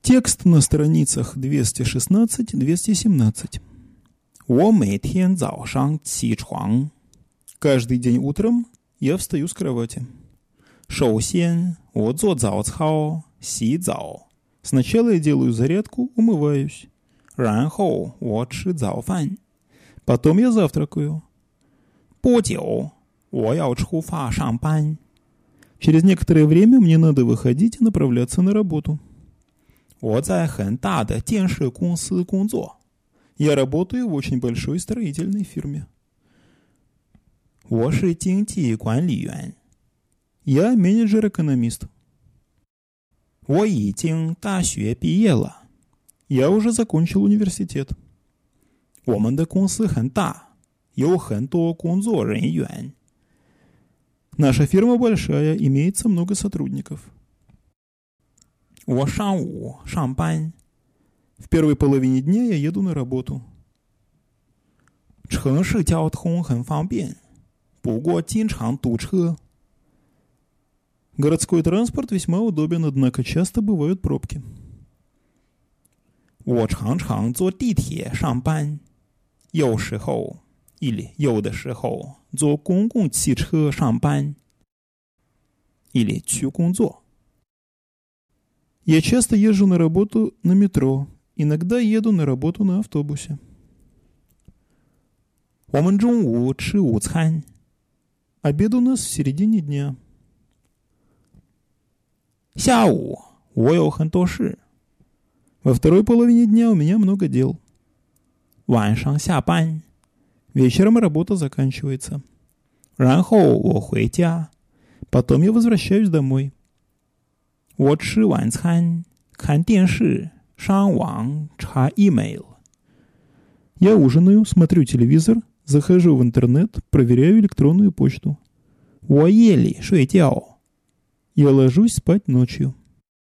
Текст на страницах 216-217. 我每天早上起床. Каждый день утром я встаю с кровати. 首先我做早操洗澡. Сначала я делаю зарядку, умываюсь. 然后我吃早饭. Потом я завтракаю. 不久我要出发上班. Через некоторое время мне надо выходить и направляться на работу. 我在很大的建设公司工作. Я работаю в очень большой строительной фирме. 我是经济管理员. Я менеджер-экономист. 我已经大学毕业了. Я уже закончил университет. 我们的公司很大, 有很多工作人员. Наша фирма большая, имеется много сотрудников. 我上午上班. В первой половине дня я еду на работу. 城市交通很方便, 不过经常堵车. Городской транспорт весьма удобен, однако часто бывают пробки. 我常常坐地铁上班, 有时候 или 有的时候 坐公共汽车上班 или 去工作. Я часто езжу на работу на метро, иногда еду на работу на автобусе. 我们中午吃午餐. Обед у нас в середине дня. 下午我有很多事. Во второй половине дня у меня много дел. 晚上下班. Вечером работа заканчивается. 然后我回家. Потом я возвращаюсь домой. 我吃晚餐, 看电视, 上网, 查 email. Я ужинаю, смотрю телевизор, захожу в интернет, проверяю электронную почту. 我夜里睡觉. Я ложусь спать ночью.